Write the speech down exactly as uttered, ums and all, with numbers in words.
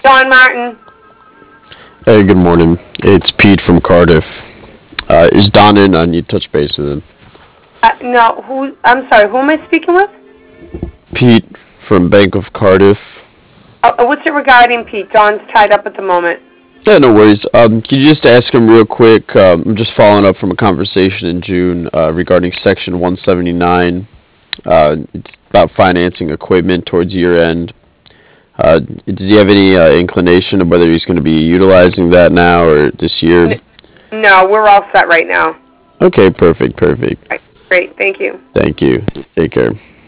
Don Martin. Hey, good morning. It's Pete from Cardiff. Uh, is Don in? I need to touch base with him. Uh, no, who? I'm sorry. Who am I speaking with? Pete from Bank of Cardiff. Uh, what's it regarding, Pete? Don's tied up at the moment. Yeah, no worries. Um, can you just ask him real quick? Um, I'm just following up from a conversation in June uh, regarding Section one seventy-nine. Uh, it's about financing equipment towards year end. Uh, does he have any uh, inclination of whether he's going to be utilizing that now or this year? N- no, we're all set right now. Okay, perfect, perfect. Right. Great, thank you. Thank you. Take care.